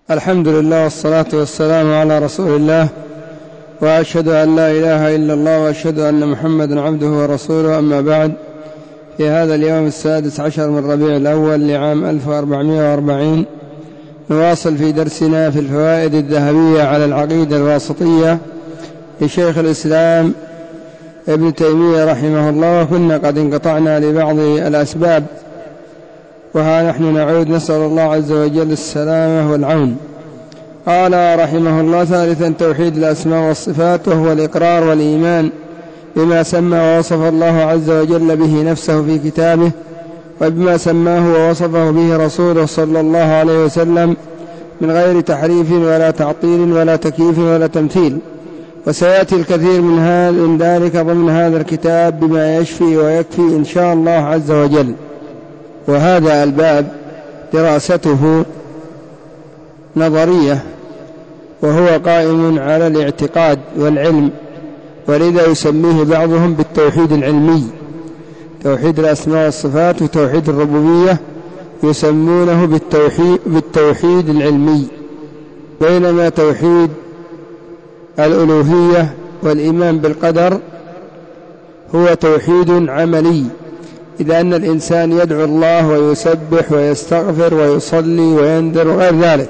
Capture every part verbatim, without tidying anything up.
الحمد لله والصلاة والسلام على رسول الله، وأشهد أن لا إله إلا الله وأشهد أن محمدا عبده ورسوله. أما بعد، في هذا اليوم السادس عشر من ربيع الأول لعام ألف وأربعمائة وأربعين نواصل في درسنا في الفوائد الذهبية على العقيدة الواسطية لشيخ الإسلام ابن تيمية رحمه الله، وكنا قد انقطعنا لبعض الأسباب، وها نحن نعود نسأل الله عز وجل السلامة والعون. قال رحمه الله: ثالثا توحيد الأسماء والصفات، وهو الإقرار والإيمان بما سمى ووصف الله عز وجل به نفسه في كتابه، وبما سماه ووصفه به رسوله صلى الله عليه وسلم من غير تحريف ولا تعطيل ولا تكييف ولا تمثيل. وسيأتي الكثير من هذا ذلك ضمن هذا الكتاب بما يشفي ويكفي إن شاء الله عز وجل. وهذا الباب دراسته نظرية، وهو قائم على الاعتقاد والعلم، ولذا يسميه بعضهم بالتوحيد العلمي. توحيد الأسماء والصفات وتوحيد الربوبية يسمونه بالتوحيد, بالتوحيد العلمي، بينما توحيد الألوهية والإيمان بالقدر هو توحيد عملي، إذا أن الإنسان يدعو الله ويسبح ويستغفر ويصلي وينذر وغير ذلك،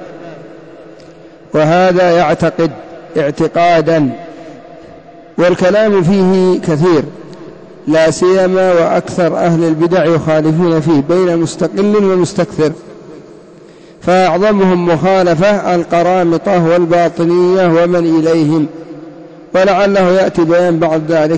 وهذا يعتقد اعتقادا، والكلام فيه كثير، لا سيما وأكثر أهل البدع يخالفون فيه بين مستقل ومستكثر، فأعظمهم مخالفة القرامطة والباطنية ومن إليهم، ولعله يأتي بيان بعد ذلك.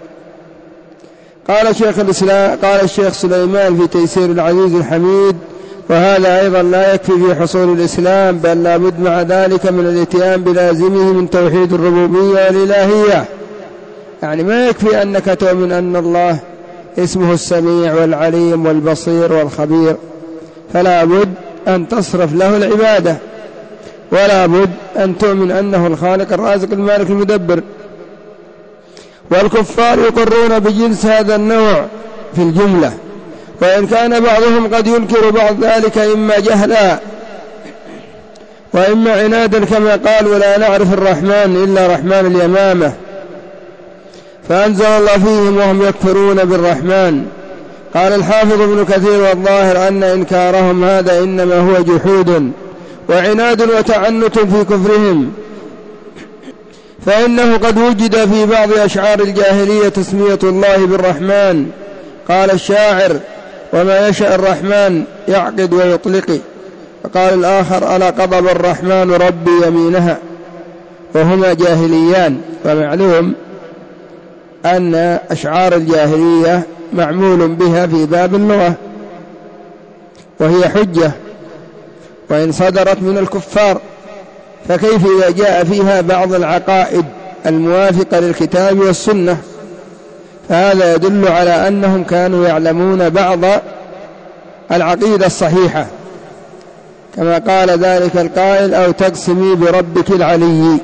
قال شيخ الإسلام قال الشيخ سليمان في تيسير العزيز الحميد: وهذا أيضا لا يكفي في حصول الإسلام، بل لا بد مع ذلك من الاتيان بلازمه من توحيد الربوبية والإلهية. يعني ما يكفي أنك تؤمن أن الله اسمه السميع والعليم والبصير والخبير، فلا بد أن تصرف له العبادة، ولا بد أن تؤمن أنه الخالق الرازق المالك المدبر. والكفار يقرون بجنس هذا النوع في الجملة، وإن كان بعضهم قد ينكر بعض ذلك إما جهلا وإما عنادا، كما قال: ولا نعرف الرحمن إلا رحمن اليمامة، فأنزل الله فيهم وهم يكفرون بالرحمن. قال الحافظ ابن كثير: والظاهر أن إنكارهم هذا إنما هو جحود وعناد وتعنت في كفرهم، فإنه قد وجد في بعض أشعار الجاهلية تسمية الله بالرحمن. قال الشاعر: وما يشاء الرحمن يعقد ويطلق. فقال الآخر: ألا قضب الرحمن ربي يمينها. وهما جاهليان، ومعلوم أن أشعار الجاهلية معمول بها في باب اللغة، وهي حجة وإن صدرت من الكفار، فكيف إذا جاء فيها بعض العقائد الموافقة للكتاب والسنة؟ فهذا يدل على أنهم كانوا يعلمون بعض العقيدة الصحيحة، كما قال ذلك القائل: أو تقسمي بربك العلي.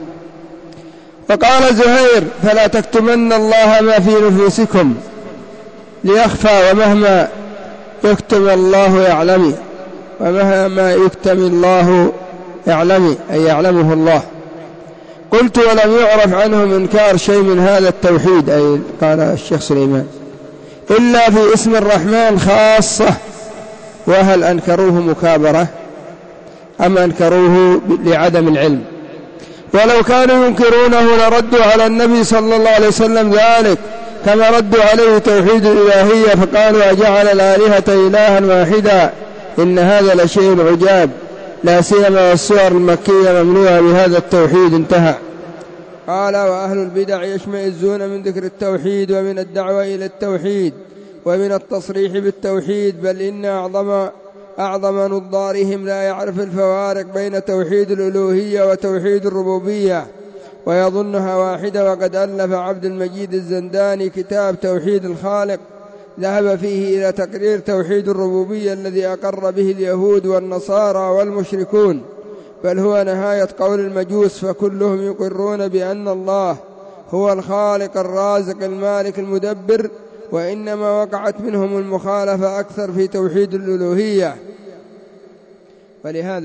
وقال زهير: فلا تكتمن الله ما في نفوسكم ليخفى، ومهما يكتم الله يعلم، ومهما يكتم الله يعلم، أي يعلمه الله. قلت: ولم يعرف عنهم إنكار شيء من هذا التوحيد، أي قال الشيخ سليمان، إلا في اسم الرحمن خاصة. وهل أنكروه مكابرة أم أنكروه لعدم العلم؟ ولو كانوا ينكرونه لردوا على النبي صلى الله عليه وسلم ذلك، كما ردوا عليه توحيد الإلهية، فقالوا: أجعل الآلهة إلها واحدا إن هذا لشيء عجاب، لا سيما والسور المكية ممنوعة بهذا التوحيد. انتهى. قال: وأهل البدع يشمئزون من ذكر التوحيد ومن الدعوة إلى التوحيد ومن التصريح بالتوحيد، بل إن أعظم أعظم نظارهم لا يعرف الفوارق بين توحيد الألوهية وتوحيد الربوبية، ويظنها واحدة. وقد ألف عبد المجيد الزنداني كتاب توحيد الخالق ذهب فيه إلى تقرير توحيد الربوبية الذي أقر به اليهود والنصارى والمشركون، بل هو نهاية قول المجوس، فكلهم يقرون بأن الله هو الخالق الرازق المالك المدبر، وإنما وقعت منهم المخالفة أكثر في توحيد الألوهية. فلهذا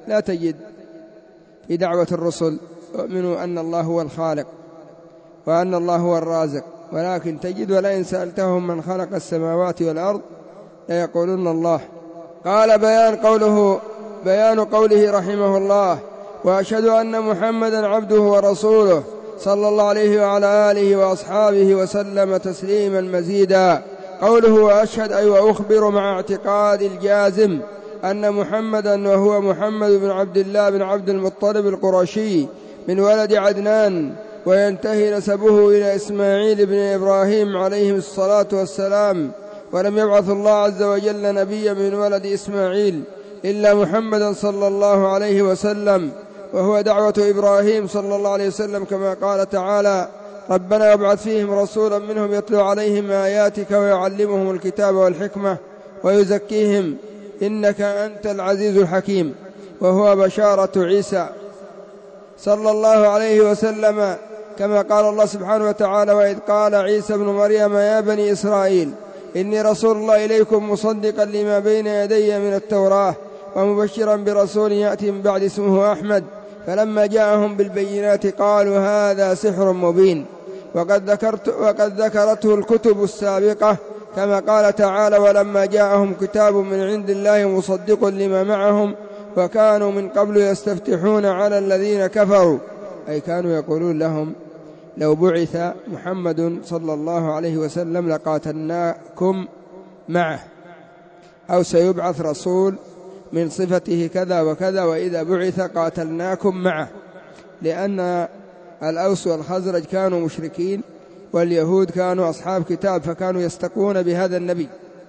لا تجد في دعوة الرسل يؤمنوا أن الله هو الخالق وأن الله هو الرازق، ولكن تجد ولئن سألتهم من خلق السماوات والأرض ليقولون الله. قال بيان قوله بيان قوله رحمه الله: وأشهد أن محمدا عبده ورسوله صلى الله عليه وعلى آله وأصحابه وسلم تسليما مزيدا. قوله وأشهد أي وأخبر مع اعتقاد الجازم أن محمدا وهو محمد بن عبد الله بن عبد المطلب القرشي من ولد عدنان، وينتهي نسبه إلى إسماعيل بن إبراهيم عليهم الصلاة والسلام، ولم يبعث الله عز وجل نبيا من ولد إسماعيل إلا محمدا صلى الله عليه وسلم، وهو دعوة إبراهيم صلى الله عليه وسلم، كما قال تعالى: ربنا وابعث فيهم رسولا منهم يتلو عليهم آياتك ويعلمهم الكتاب والحكمة ويزكيهم إنك أنت العزيز الحكيم. وهو بشارة عيسى صلى الله عليه وسلم، كما قال الله سبحانه وتعالى: وإذ قال عيسى ابن مريم يا بني إسرائيل إني رسول الله إليكم مصدقا لما بين يدي من التوراة ومبشرا برسول يأتي من بعد اسمه أحمد. فلما جاءهم بالبينات قالوا هذا سحر مبين. وقد, ذكرت وقد ذكرته الكتب السابقة، كما قال تعالى: ولما جاءهم كتاب من عند الله مصدق لما معهم وكانوا من قبل يستفتحون على الذين كفروا، أي كانوا يقولون لهم لو بعث محمد صلى الله عليه وسلم لقاتلناكم معه، أو سيبعث رسول من صفته كذا وكذا، وإذا بعث قاتلناكم معه، لأن الأوس والخزرج كانوا مشركين واليهود كانوا أصحاب كتاب، فكانوا يستقون بهذا النبي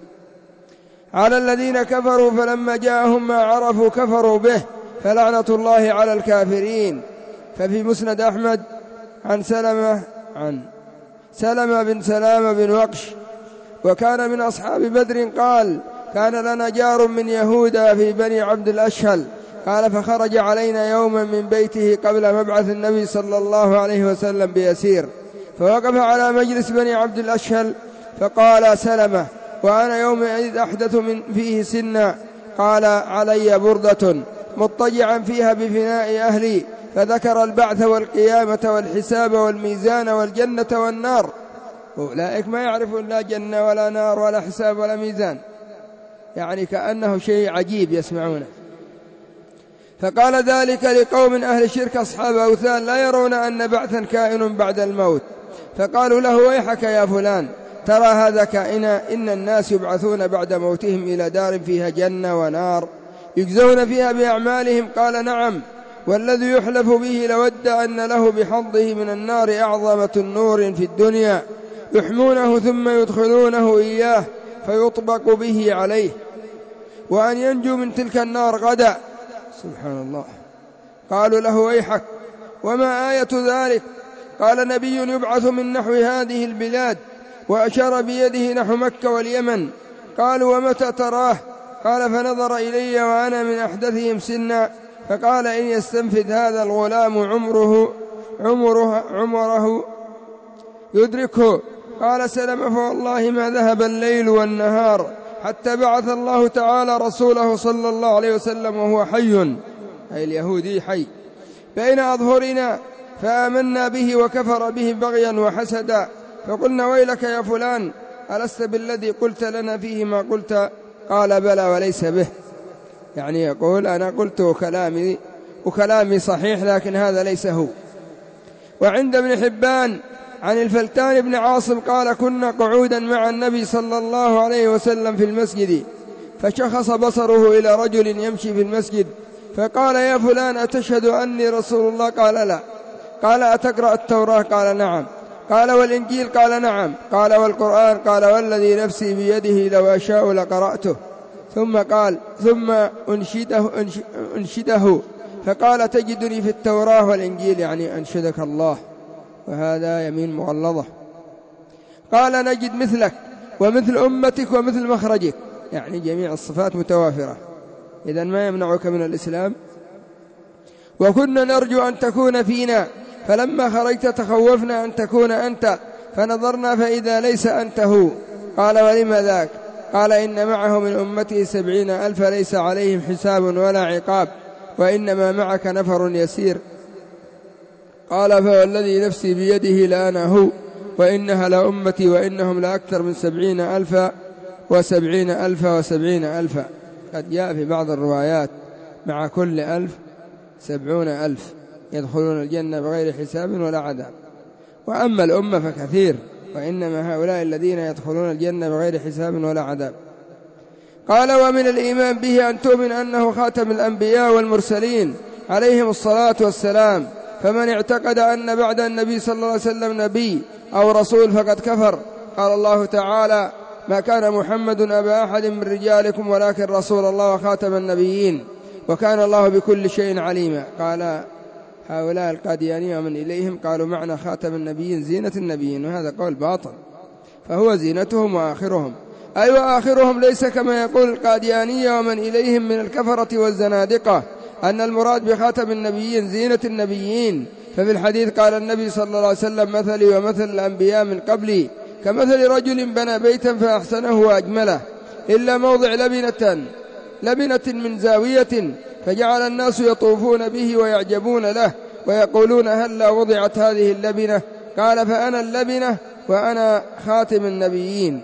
على الذين كفروا، فلما جاءهم ما عرفوا كفروا به، فلعنة الله على الكافرين. ففي مسند أحمد عن سلمة عن سلمة بن سلامة بن وقش، وكان من أصحاب بدر، قال: كان لنا جار من يهودا في بني عبد الأشهل، قال: فخرج علينا يوما من بيته قبل مبعث النبي صلى الله عليه وسلم بيسير، فوقف على مجلس بني عبد الأشهل، فقال سلمة وأنا يومئذ أحدث من فيه سنا، قال: علي بردة مضطجعا فيها بفناء أهلي، فذكر البعث والقيامة والحساب والميزان والجنة والنار. أولئك ما يعرفون لا جنة ولا نار ولا حساب ولا ميزان، يعني كأنه شيء عجيب يسمعونه. فقال ذلك لقوم أهل الشرك أصحاب أوثان لا يرون أن بعثا كائن بعد الموت، فقالوا له: ويحك يا فلان، ترى هذا كائنا، إن الناس يبعثون بعد موتهم إلى دار فيها جنة ونار يجزون فيها بأعمالهم. قال: نعم، والذي يحلف به لود أن له بحظه من النار أعظم نور في الدنيا، يحمونه ثم يدخلونه إياه فيطبق به عليه، وأن ينجو من تلك النار غدا. سبحان الله. قالوا له: ويحك، وما آية ذلك؟ قال: نبي يبعث من نحو هذه البلاد، وأشار بيده نحو مكة واليمن. قالوا: ومتى تراه؟ قال: فنظر إلي وأنا من أحدثهم سنا، فقال: إن يستنفذ هذا الغلام عمره عمره عمره يدركه. قال سلمة: فوالله ما ذهب الليل والنهار حتى بعث الله تعالى رسوله صلى الله عليه وسلم وهو حي، أي اليهودي حي، بين أظهرنا، فآمنا به وكفر به بغيا وحسدا، فقلنا: ويلك يا فلان، ألست بالذي قلت لنا فيه ما قلت؟ قال: بلى وليس به، يعني يقول: أنا قلت كلامي وكلامي صحيح، لكن هذا ليس هو. وعند ابن حبان عن الفلتان بن عاصم قال: كنا قعودا مع النبي صلى الله عليه وسلم في المسجد، فشخص بصره إلى رجل يمشي في المسجد، فقال: يا فلان، أتشهد أني رسول الله؟ قال: لا. قال: أتقرأ التوراة؟ قال: نعم. قال: والإنجيل؟ قال: نعم. قال: والقرآن؟ قال: والذي نفسي بيده لو أشاء لقرأته. ثم قال: ثم أنشده, أنشده فقال: تجدني في التوراة والإنجيل، يعني أنشدك الله، وهذا يمين مغلظة. قال: نجد مثلك ومثل أمتك ومثل مخرجك، يعني جميع الصفات متوافرة، إذن ما يمنعك من الإسلام. وكنا نرجو أن تكون فينا، فلما خرجت تخوفنا أن تكون أنت، فنظرنا فإذا ليس أنت هو. قال: ولم ذاك؟ قال: إن معه من أمته سبعين ألف ليس عليهم حساب ولا عقاب، وإنما معك نفر يسير. قال فوالذي نفسي بيده لأنا هو وإنها لأمتي وإنهم لأكثر من سبعين ألفا وسبعين ألفا وسبعين ألفا. قد جاء في بعض الروايات مع كل ألف سبعون ألف يدخلون الجنة بغير حساب ولا عذاب. وأما الأمة فكثير، وإنما هؤلاء الذين يدخلون الجنة بغير حساب ولا عذاب. قال ومن الإيمان به أن تؤمن أنه خاتم الأنبياء والمرسلين عليهم الصلاة والسلام، فمن اعتقد أن بعد النبي صلى الله عليه وسلم نبي أو رسول فقد كفر. قال الله تعالى ما كان محمد أبا أحد من رجالكم ولكن رسول الله وخاتم النبيين وكان الله بكل شيء عليما. قال هؤلاء القاديانية ومن إليهم قالوا معنى خاتم النبيين زينة النبيين، وهذا قول باطل، فهو زينتهم وآخرهم، أي وآخرهم ليس كما يقول القاديانية ومن إليهم من الكفرة والزنادقة أن المراد بخاتم النبيين زينة النبيين. ففي الحديث قال النبي صلى الله عليه وسلم مثلي ومثل الأنبياء من قبلي كمثل رجل بنى بيتا فأحسنه وأجمله إلا موضع لبنة لبنة من زاوية فجعل الناس يطوفون به ويعجبون له ويقولون هلا وضعت هذه اللبنة؟ قال فأنا اللبنة وأنا خاتم النبيين.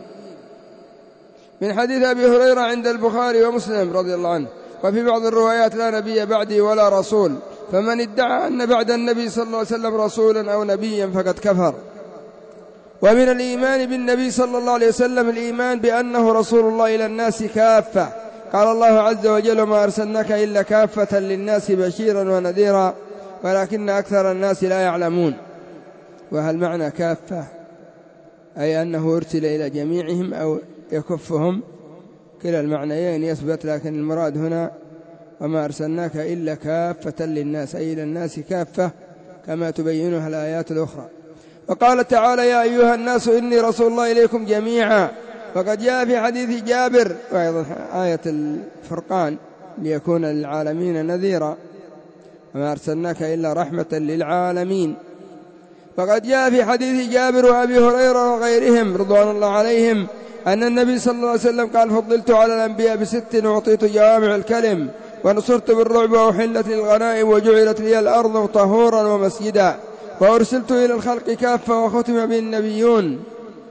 من حديث أبي هريرة عند البخاري ومسلم رضي الله عنه. وفي بعض الروايات لا نبي بعدي ولا رسول، فمن ادعى أن بعد النبي صلى الله عليه وسلم رسولا أو نبيا فقد كفر. ومن الإيمان بالنبي صلى الله عليه وسلم الإيمان بأنه رسول الله إلى الناس كافة. قال الله عز وجل ما أرسلناك إلا كافة للناس بشيرا ونذيرا ولكن أكثر الناس لا يعلمون. وهل معنى كافة أي أنه أرسل إلى جميعهم أو يكفهم؟ كلا المعنيين يثبت، لكن المراد هنا وما أرسلناك إلا كافة للناس أي إلى الناس كافة كما تبينها الآيات الأخرى. وقال تعالى يا أيها الناس إني رسول الله إليكم جميعا. وقد جاء في حديث جابر وأيضا آية الفرقان ليكون للعالمين نذيرا وما أرسلناك إلا رحمة للعالمين. وقد جاء في حديث جابر وأبي هريرة وغيرهم رضوان الله عليهم أن النبي صلى الله عليه وسلم قال فضلت على الأنبياء بست وأعطيت جوامع الكلم ونصرت بالرعب وأحلت للغنائم وجعلت لي الأرض طهورا ومسجدا وأرسلت إلى الخلق كافة وختم بالنبيون.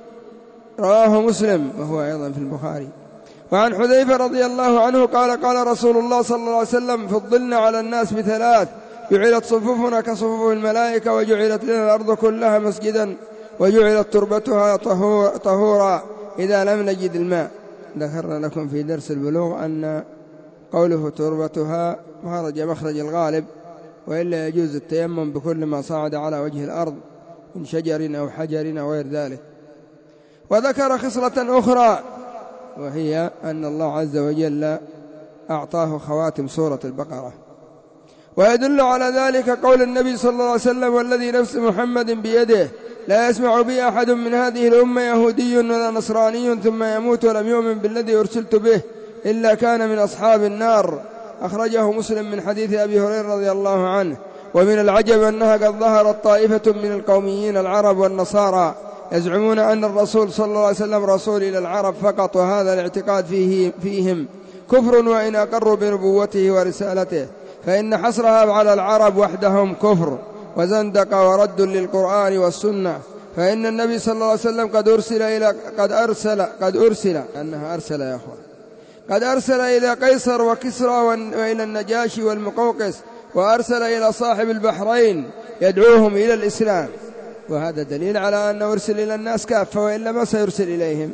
رواه مسلم وهو أيضا في البخاري. وعن حذيفة رضي الله عنه قال قال رسول الله صلى الله عليه وسلم فضلنا على الناس بثلاث جعلت صفوفنا كصفوف الملائكة وجعلت لنا الأرض كلها مسجدا وجعلت تربتها طهورا إذا لم نجد الماء. ذكرنا لكم في درس البلوغ أن قوله تربتها خرج مخرج الغالب، وإلا يجوز التيمم بكل ما صعد على وجه الأرض من شجر أو حجر أو غير ذلك. وذكر خصلة أخرى وهي أن الله عز وجل أعطاه خواتم سورة البقرة. ويدل على ذلك قول النبي صلى الله عليه وسلم والذي نفس محمد بيده لا يسمع بي أحد من هذه الأمة يهودي ولا نصراني ثم يموت ولم يؤمن بالذي أرسلت به إلا كان من أصحاب النار. أخرجه مسلم من حديث أبي هريرة رضي الله عنه. ومن العجب أنها قد ظهرت طائفة من القوميين العرب والنصارى يزعمون أن الرسول صلى الله عليه وسلم رسول إلى العرب فقط، وهذا الاعتقاد فيه فيهم كفر وإن أقروا بنبوته ورسالته، فإن حصرها على العرب وحدهم كفر وزندق ورد للقرآن والسنة. فإن النبي صلى الله عليه وسلم قد أرسل إلى قد أرسل قد أرسل أنها أرسل يا أخوان قد أرسل إلى قيصر وكسرى وإلى النجاشي والمقوقس، وأرسل إلى صاحب البحرين يدعوهم إلى الإسلام. وهذا دليل على أنه أرسل إلى الناس كافة، وإلا ما سيرسل إليهم،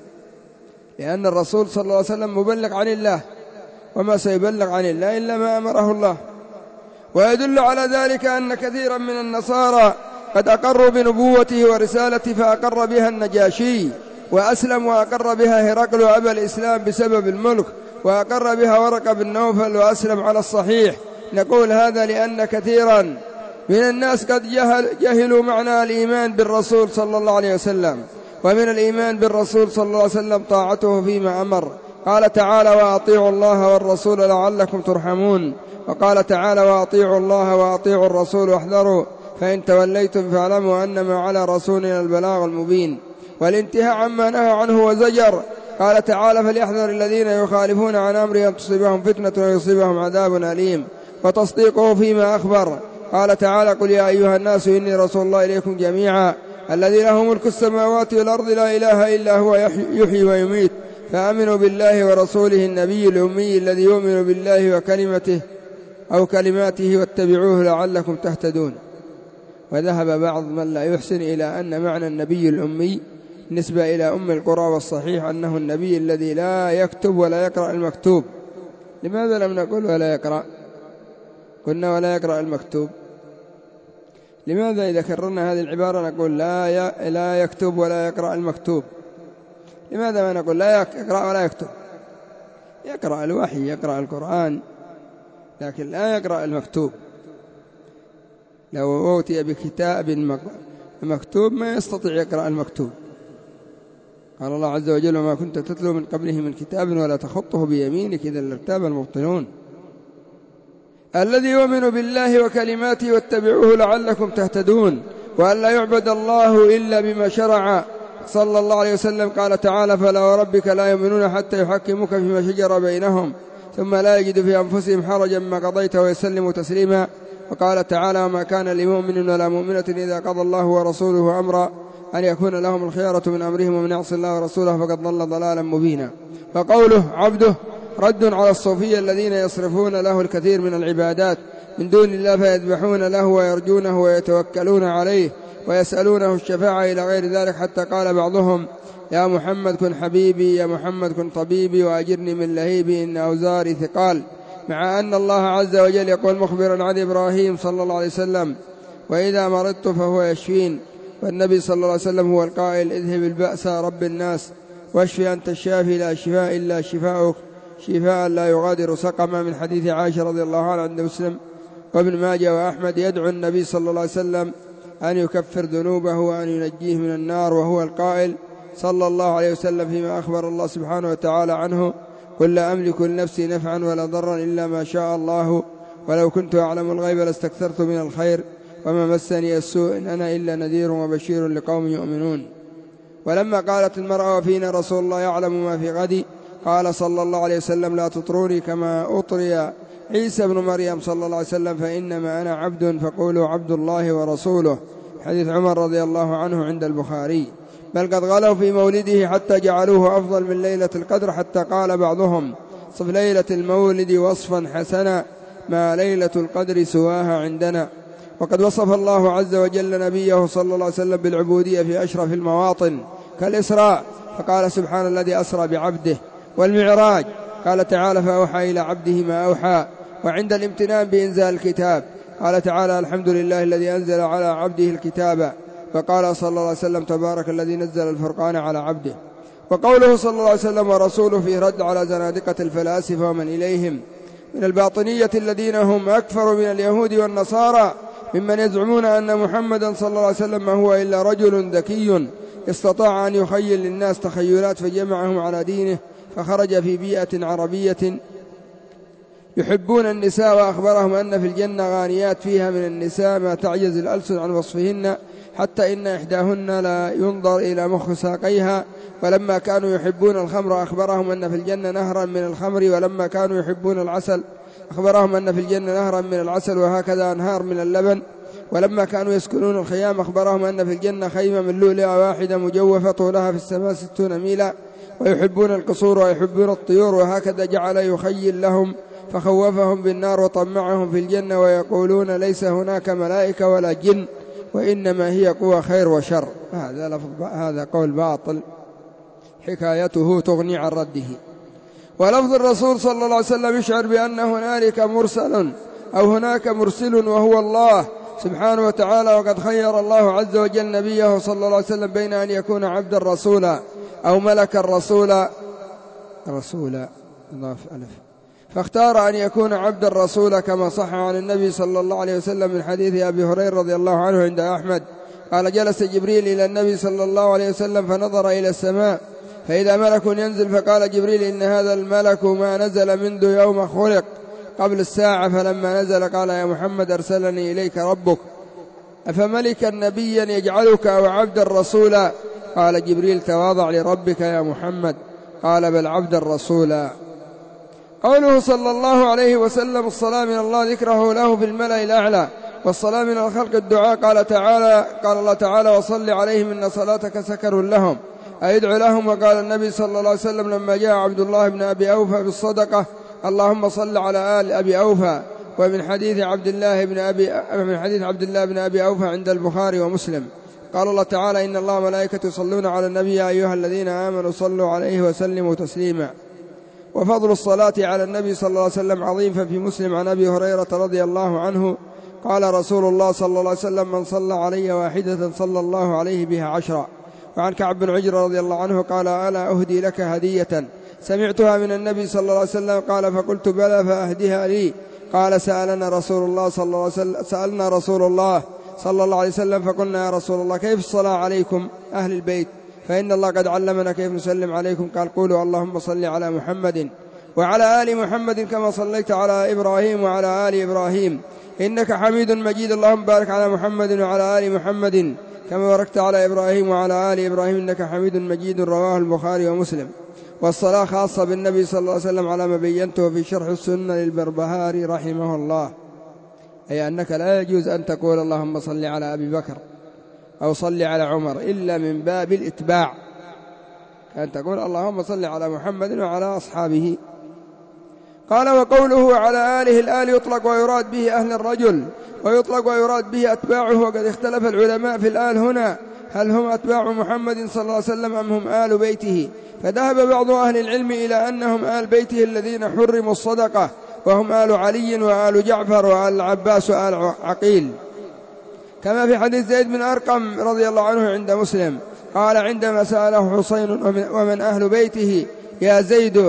لأن الرسول صلى الله عليه وسلم مبلغ عن الله، وما سيبلغ عن الله إلا ما أمره الله. ويدل على ذلك أن كثيرا من النصارى قد أقروا بنبوته ورسالته، فأقر بها النجاشي وأسلم، وأقر بها هرقل وأبى الإسلام بسبب الملك، وأقر بها ورقة بن نوفل وأسلم على الصحيح. نقول هذا لأن كثيرا من الناس قد جهل جهلوا معنى الإيمان بالرسول صلى الله عليه وسلم. ومن الإيمان بالرسول صلى الله عليه وسلم طاعته فيما أمر. قال تعالى وأطيعوا الله والرسول لعلكم ترحمون. وقال تعالى وأطيعوا الله وأطيعوا الرسول واحذروا فإن توليتم فاعلموا أنما على رسولنا البلاغ المبين. والانتهاء عما نهى عنه وزجر. قال تعالى فليحذر الذين يخالفون عن أمره أن تصيبهم فتنة ويصيبهم عذاب أليم. وتصديقه فيما أخبر. قال تعالى: قل يا أيها الناس إني رسول الله إليكم جميعا الذي له ملك السماوات والأرض لا إله إلا هو يحيي ويميت فآمنوا بالله ورسوله النبي الأمي الذي يؤمن بالله وكلمته أو كلماته واتبعوه لعلكم تهتدون. وذهب بعض من لا يحسن إلى أن معنى النبي الأمي نسبة إلى أم القرى، والصحيح أنه النبي الذي لا يكتب ولا يقرأ المكتوب. لماذا لم نقول ولا يقرأ؟ قلنا ولا يقرأ المكتوب. لماذا إذا كررنا هذه العبارة نقول لا لا يكتب ولا يقرأ المكتوب؟ لماذا ما نقول لا يقرأ ولا يكتب؟ يقرأ الوحي، يقرأ القرآن، لكن لا يقرأ المكتوب. لو أوتي بكتاب مكتوب ما يستطيع يقرأ المكتوب. قال الله عز وجل: وما كنت تتلو من قبله من كتاب ولا تخطه بيمينك إذا لارتاب المبطلون. الذي يؤمن بالله وكلماته واتبعوه لعلكم تهتدون، وأن لا يعبد الله إلا بما شرع صلى الله عليه وسلم. قال تعالى: فلا وربك لا يؤمنون حتى يحكموك فيما شجر بينهم ثم لا يجد في أنفسهم حرجا ما قضيت ويسلموا تسليما. وقال تعالى: وما كان لمؤمن ولا مؤمنة إذا قضى الله ورسوله أمرا أن يكون لهم الخيارة من أمرهم ومن يعص الله ورسوله فقد ضل ضلالا مبينا. وقوله عبده رد على الصوفية الذين يصرفون له الكثير من العبادات من دون الله فيذبحون له ويرجونه ويتوكلون عليه ويسألونه الشفاعة إلى غير ذلك، حتى قال بعضهم: يا محمد كن حبيبي، يا محمد كن طبيبي، وأجرني من لهيبي إن أوزاري ثقال. مع أن الله عز وجل يقول مخبرا عن إبراهيم صلى الله عليه وسلم: وإذا مرضت فهو يشفين. والنبي صلى الله عليه وسلم هو القائل: اذهب البأس رب الناس واشفي أنت الشافي لا شفاء إلا شفاؤك شفاء لا يغادر سقما. من حديث عائشة رضي الله عنها عند مسلم وابن ماجه وأحمد يدعو النبي صلى الله عليه وسلم أن يكفر ذنوبه وأن ينجيه من النار، وهو القائل صلى الله عليه وسلم فيما أخبر الله سبحانه وتعالى عنه: قل لا أملك لنفسي نفعا ولا ضرا إلا ما شاء الله ولو كنت أعلم الغيب لاستكثرت من الخير وما مسني السوء إن أنا إلا نذير وبشير لقوم يؤمنون. ولما قالت المرأة: وفينا رسول الله يعلم ما في غد، قال صلى الله عليه وسلم: لا تطروني كما أطري عيسى بن مريم صلى الله عليه وسلم فإنما أنا عبد فقولوا عبد الله ورسوله. حديث عمر رضي الله عنه عند البخاري. بل قد غلوا في مولده حتى جعلوه أفضل من ليلة القدر، حتى قال بعضهم: صف ليلة المولد وصفا حسنا ما ليلة القدر سواها عندنا. وقد وصف الله عز وجل نبيه صلى الله عليه وسلم بالعبودية في أشرف المواطن كالإسراء، فقال: سبحان الذي أسرى بعبده. والمعراج قال تعالى: فأوحى إلى عبده ما أوحى. وعند الامتنان بإنزال الكتاب قال تعالى: الحمد لله الذي أنزل على عبده الكتاب. فقال صلى الله عليه وسلم: تبارك الذي نزل الفرقان على عبده. وقوله صلى الله عليه وسلم: ورسوله في رد على زنادقة الفلاسفة ومن إليهم من الباطنية الذين هم أكثر من اليهود والنصارى ممن يزعمون أن محمدا صلى الله عليه وسلم ما هو إلا رجل ذكي استطاع أن يخيل للناس تخيلات فجمعهم على دينه، فخرج في بيئة عربية يحبون النساء، وأخبرهم أن في الجنة غانيات فيها من النساء ما تعجز الألسن عن وصفهن، حتى إن إحداهن لا ينظر إلى مخ ساقيها. ولما كانوا يحبون الخمر أخبرهم أن في الجنة نهرا من الخمر، ولما كانوا يحبون العسل أخبرهم أن في الجنة نهرا من العسل، وهكذا أنهار من اللبن. ولما كانوا يسكنون الخيام أخبرهم أن في الجنة خيمة من لؤلؤة واحدة مجوفة طولها في السماء ستون ميلا. ويحبون القصور ويحبون الطيور، وهكذا جعل يخيل لهم فخوفهم بالنار وطمعهم في الجنة، ويقولون: ليس هناك ملائكة ولا جن وإنما هي قوى خير وشر. هذا لفظ هذا قول باطل حكايته تغني عن رده. ولفظ الرسول صلى الله عليه وسلم يشعر بأن هنالك مرسل أو هناك مرسل وهو الله سبحانه وتعالى. وقد خير الله عز وجل نبيه صلى الله عليه وسلم بين أن يكون عبدا رسولا أو ملكا رسولا رسولا فاختار أن يكون عبدا رسولا، كما صح عن النبي صلى الله عليه وسلم من حديث أبي هريرة رضي الله عنه عند أحمد قال: جلس جبريل إلى النبي صلى الله عليه وسلم فنظر إلى السماء فإذا ملك ينزل، فقال جبريل: إن هذا الملك ما نزل منذ يوم خلق قبل الساعة. فلما نزل قال: يا محمد أرسلني إليك ربك أفملكا نبيا يجعلك أو عبدا رسولا؟ قال جبريل: تواضع لربك يا محمد. قال: بل عبدا رسولا. قوله صلى الله عليه وسلم الصلاة من الله ذكره له في الملأ الأعلى، والصلاة من الخلق الدعاء. قال تعالى قال الله تعالى وصل عليهم إن صلاتك سكن لهم، أي ادعو لهم. وقال النبي صلى الله عليه وسلم لما جاء عبد الله بن أبي أوفى بالصدقة اللهم صل على آل أبي أوفى. ومن حديث عبد الله بن أبي من حديث عبد الله بن أبي أوفى عند البخاري ومسلم. قال الله تعالى إن الله وملائكته يصلون على النبي يا أيها الذين آمنوا صلوا عليه وسلموا تسليما. وفضل الصلاة على النبي صلى الله عليه وسلم عظيم. ففي مسلم عن أبي هريرة رضي الله عنه قال رسول الله صلى الله عليه وسلم من صلى علي واحدة صلى الله عليه بها عشرا. وعن كعب بن عجرة رضي الله عنه قال ألا أهدي لك هدية سمعتها من النبي صلى الله عليه وسلم؟ قال فقلت بلى فأهدها لي. قال سألنا رسول الله صلى الله عليه وسلم سألنا رسول الله صلى الله عليه وسلم فقلنا يا رسول الله كيف الصلاة عليكم أهل البيت؟ فإن الله قد علمنا كيف نسلم عليكم. قال قولوا اللهم صل على محمد وعلى آل محمد كما صليت على إبراهيم وعلى آل إبراهيم إنك حميد مجيد. اللهم بارك على محمد وعلى آل محمد كما باركت على إبراهيم وعلى آل إبراهيم إنك حميد مجيد. رواه البخاري ومسلم. والصلاة خاصة بالنبي صلى الله عليه وسلم على ما بينته في شرح السنة للبربهاري رحمه الله، أي أنك لا يجوز أن تقول اللهم صل على أبي بكر أو صل على عمر إلا من باب الإتباع، أن تقول اللهم صل على محمد وعلى أصحابه. قال وقوله على آله الآل يطلق ويراد به أهل الرجل ويطلق ويراد به أتباعه. وقد اختلف العلماء في الآل هنا هل هم أتباع محمد صلى الله عليه وسلم أم هم آل بيته؟ فذهب بعض أهل العلم إلى أنهم آل بيته الذين حرموا الصدقة وهم آل علي وآل جعفر وآل العباس وآل عقيل، كما في حديث زيد بن أرقم رضي الله عنه عند مسلم قال عندما سأله حسين ومن أهل بيته يا زيد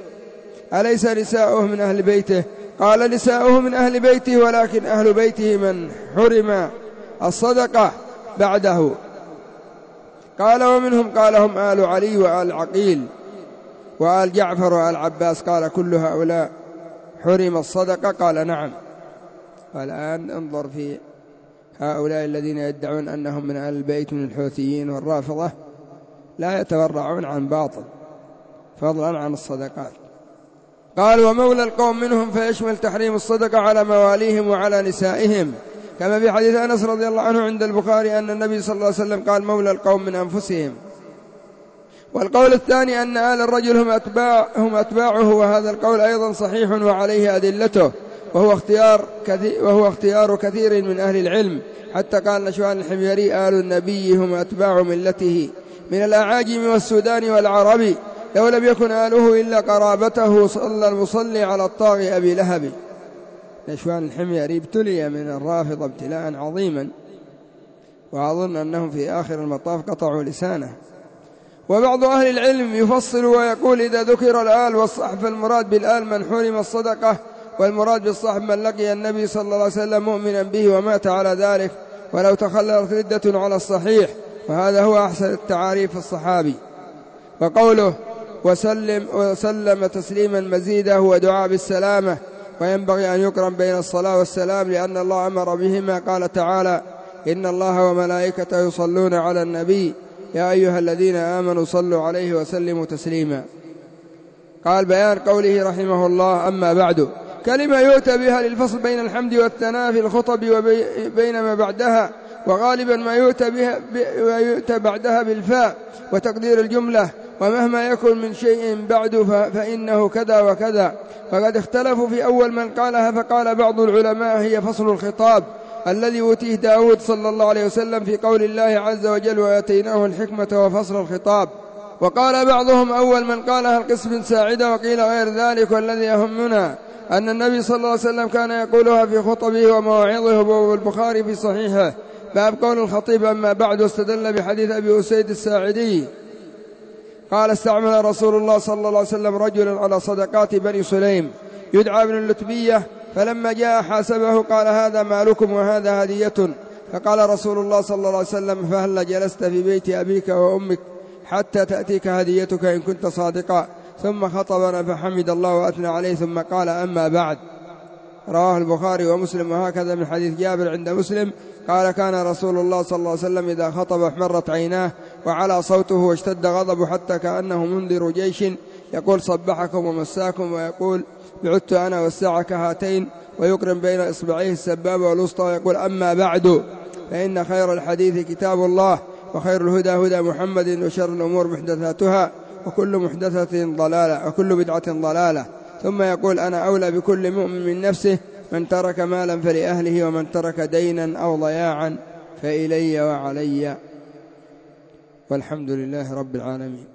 أليس نساؤه من أهل بيته؟ قال نساؤه من أهل بيته ولكن أهل بيته من حرم الصدقة بعده. قال ومنهم قال هم آل علي وآل عقيل وآل جعفر وآل عباس. قال كل هؤلاء حرم الصدقة؟ قال نعم. والآن انظر في هؤلاء الذين يدعون أنهم من أهل البيت من الحوثيين والرافضة لا يتورعون عن باطل فضلا عن الصدقات. قال ومولى القوم منهم فيشمل تحريم الصدقة على مواليهم وعلى نسائهم، كما في حديث أنس رضي الله عنه عند البخاري أن النبي صلى الله عليه وسلم قال مولى القوم من أنفسهم. والقول الثاني أن آل الرجل هم, أتباع هم أتباعه، وهذا القول أيضا صحيح وعليه أدلته، وهو اختيار كثير, وهو اختيار كثير من أهل العلم، حتى قال نشوان الحميري آل النبي هم أتباع ملته من الأعاجم والسودان والعرب، لو لم يكن آله إلا قرابته صلى المصلي على الطاغي أبي لهب. نشوان الحميري ابتلي من الرافضة ابتلاء عظيما، وأظن أنهم في آخر المطاف قطعوا لسانه. وبعض أهل العلم يفصل ويقول إذا ذكر الآل والصحب فالمراد بالآل من حرم الصدقة، والمراد بالصحب من لقي النبي صلى الله عليه وسلم مؤمنا به ومات على ذلك ولو تخللت ردة على الصحيح، وهذا هو أحسن التعاريف الصحابي. وقوله وسلم, وسلم تسليما مزيدا هو دعاء بالسلامة، وينبغي أن يقرن بين الصلاة والسلام لأن الله أمر بهما. قال تعالى إن الله وملائكته يصلون على النبي يا أيها الذين آمنوا صلوا عليه وسلموا تسليما. قال بيان قوله رحمه الله أما بعد كلمة يؤتى بها للفصل بين الحمد والثناء في الخطب وبين ما بعدها، وغالبا ما يؤتى, بها ويؤتى بعدها بالفاء وتقدير الجملة، ومهما يكن من شيء بعد فإنه كذا وكذا. فقد اختلفوا في أول من قالها، فقال بعض العلماء هي فصل الخطاب الذي أوتيه داود صلى الله عليه وسلم في قول الله عز وجل وآتيناه الحكمة وفصل الخطاب. وقال بعضهم أول من قالها القسم ساعدة، وقيل غير ذلك. والذي يهمنا أن النبي صلى الله عليه وسلم كان يقولها في خطبه ومواعظه، والبخاري في صحيحه باب قول الخطيب أما بعد، واستدل بحديث أبي أسيد الساعدي قال استعمل رسول الله صلى الله عليه وسلم رجلا على صدقات بني سليم يدعى ابن اللتبية، فلما جاء حاسبه قال هذا مالكم وهذا هدية، فقال رسول الله صلى الله عليه وسلم فهل جلست في بيت أبيك وأمك حتى تأتيك هديتك إن كنت صادقا؟ ثم خطبنا فحمد الله وأثنى عليه ثم قال أما بعد. رواه البخاري ومسلم. وهكذا من حديث جابر عند مسلم قال كان رسول الله صلى الله عليه وسلم إذا خطب احمرت عيناه وعلى صوته واشتد غضبه حتى كأنه منذر جيش يقول صبحكم ومساكم، ويقول بعدت أنا والساعة كهاتين، ويقرن بين إصبعيه السبابة والوسطى ويقول أما بعد، فإن خير الحديث كتاب الله، وخير الهدى هدى محمد، وشر الأمور محدثاتها، وكل محدثة ضلالة، وكل بدعة ضلالة. ثم يقول أنا أولى بكل مؤمن من نفسه، من ترك مالا فلأهله، ومن ترك دينا أو ضياعا فإلي وعلي. والحمد لله رب العالمين.